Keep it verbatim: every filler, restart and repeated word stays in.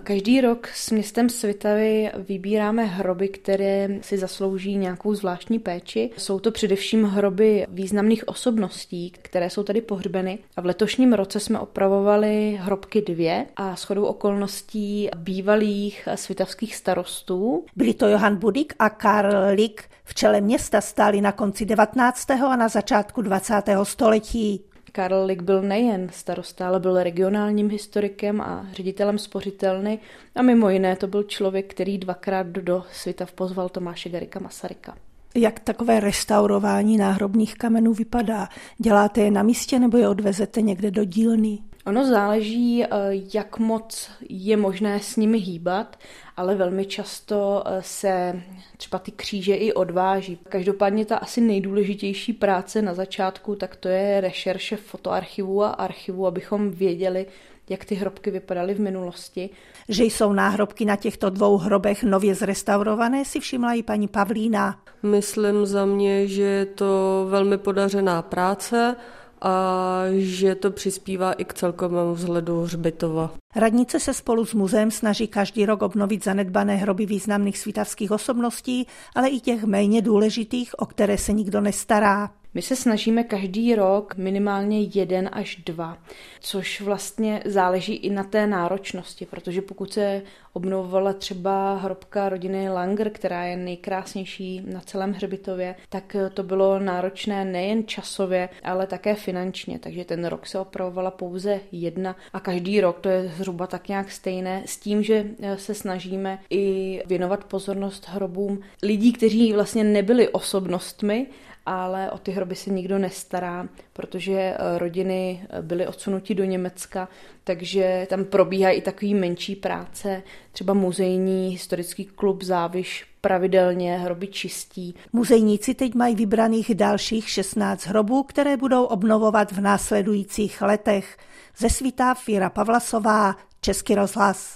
Každý rok s městem Svitavy vybíráme hroby, které si zaslouží nějakou zvláštní péči. Jsou to především hroby významných osobností, které jsou tady pohřbeny. A v letošním roce jsme opravovali hrobky dvě a shodou okolností bývalých svitavských starostů. Byli to Johan Budik a Karl Lik. V čele města stáli na konci devatenáctého a na začátku dvacátého století. Karl Lik byl nejen starosta, ale byl regionálním historikem a ředitelem spořitelny a mimo jiné to byl člověk, který dvakrát do Svitav pozval Tomáše Garrigua Masaryka. Jak takové restaurování náhrobních kamenů vypadá? Děláte je na místě nebo je odvezete někde do dílny? Ono záleží, jak moc je možné s nimi hýbat, ale velmi často se třeba ty kříže i odváží. Každopádně ta asi nejdůležitější práce na začátku, tak to je rešerše fotoarchivu a archivu, abychom věděli, jak ty hrobky vypadaly v minulosti. Že jsou náhrobky na těchto dvou hrobech nově zrestaurované, si všimla i paní Pavlína. Myslím za mě, že je to velmi podařená práce a že to přispívá i k celkovému vzhledu hřbitova. Radnice se spolu s muzeem snaží každý rok obnovit zanedbané hroby významných svitavských osobností, ale i těch méně důležitých, o které se nikdo nestará. My se snažíme každý rok minimálně jeden až dva, což vlastně záleží i na té náročnosti, protože pokud se obnovovala třeba hrobka rodiny Langer, která je nejkrásnější na celém hřbitově, tak to bylo náročné nejen časově, ale také finančně, takže ten rok se opravovala pouze jedna a každý rok to je zhruba tak nějak stejné s tím, že se snažíme i věnovat pozornost hrobům lidí, kteří vlastně nebyli osobnostmi, ale o ty hroby se nikdo nestará, protože rodiny byly odsunuty do Německa, takže tam probíhají i takový menší práce. Třeba muzejní historický klub Záviš pravidelně hroby čistí. Muzejníci teď mají vybraných dalších šestnáct hrobů, které budou obnovovat v následujících letech. Ze Svitav Věra Pavlasová, Český rozhlas.